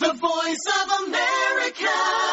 The Voice of America.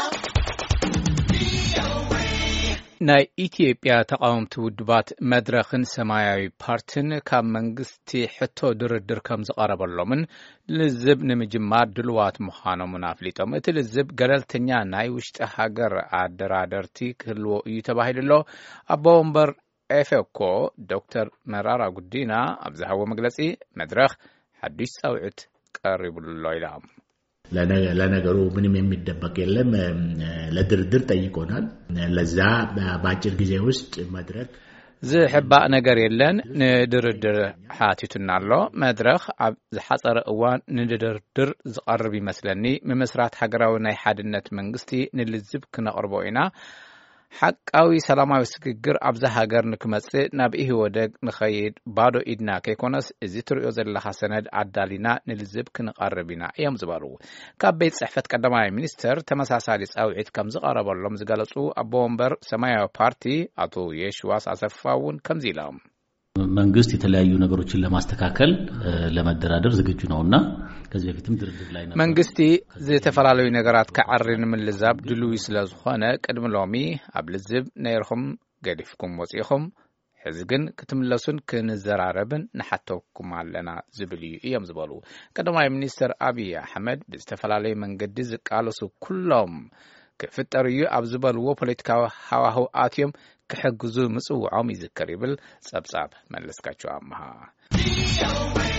ናይ ኢትዮጵያ ተቃውምቲ ውድባት መድረኽን ሰማያዊ ፓርቲን ካብ መንግስቲ ሕቶ ድርድር ከም ዝቀረበሎምን ልዝብ ንምጅማር ድልዋት ምዃኖምን አፍሊጦም እቲ ልዝብ ገለልተኛ ናይ ውሽጢ ሃገር አደራደርቲ ክህልዎ እዩ ተባሂሉሎ አቦ ወንበር ኤፌኮ ዶክተር መራራ ጉዲና ኣብ ዝሃቦ መግለጺ መድረኽ ሓድሽ ጻውዕት ቀሪቡሎ ኢሎም ለነገሩ ምንም የሚደበቅ የለም ለድርድር ጠይቆናል ለዛ በአጭር ጊዜ ውስጥ መድረክ ዝሕባእ ነገር የለን ንድርድር ሓቲቱናሎ መድረኽ ኣብ ዝሓፀረ እዋን ንድርድር ዝቀርብ ይመስለኒ ምምስራት ሃገራዊ ናይ ሓድነት መንግስቲ ንልዝብ ክነቅርቦ ኢና ሓቃዊ ሰላማዊ ስግግር ኣብዛ ሃገር ንክመጽእ ናብ ኢህወደግ ንኸይድ ባዶ ኢድና ከይኮነስ እዚ ትሪኦ ዘለኻ ሰነድ አዳሊና ንልዝብ ክንቀርብ ኢና እዮም ዝበሉ ካብ ቤት ጽሕፈት ቀዳማይ ሚኒስተር ተመሳሳሊ ጻውዒት ከም ዝቀረበሎም ዝገለጹ አቦ ወንበር ሰማያዊ ፓርቲ አቶ የሽዋስ አሰፋውን ከምዚ ኢሎም መንግስት የተለያዩ ነገሮችን ለማስተካከል ለመደራደር ዝግጁ ነውና ከዚህ በፊትም ድርድር ላይ ነበር መንግስቲ ዝተፈላላዩ ነገራት ከዓሪን ምልዛብ ድሉይ ስለዝኾነ ቅድም ሎሚ ኣብ ልዝብ ነይርኩም ገዲፍኩም ወፂኹም ሕዚ ግን ክትምለሱን ክንዘራረብን ንሓተኩም ኣለና ዝብል እዮም ዝበሉ ቀዳማይ ሚኒስተር አብይ አሕመድ ብዝተፈላላዩ መንገዲ ዝቃለሱ ኩሎም ክፍጠር እዩ ኣብ ዝበልዎ ፖለቲካዊ ሃዋህው ኣትዮም ክሕግዙ ምጽውዖም ይዝከር ይብል ጸብጻብ መለስካቸው አምሃ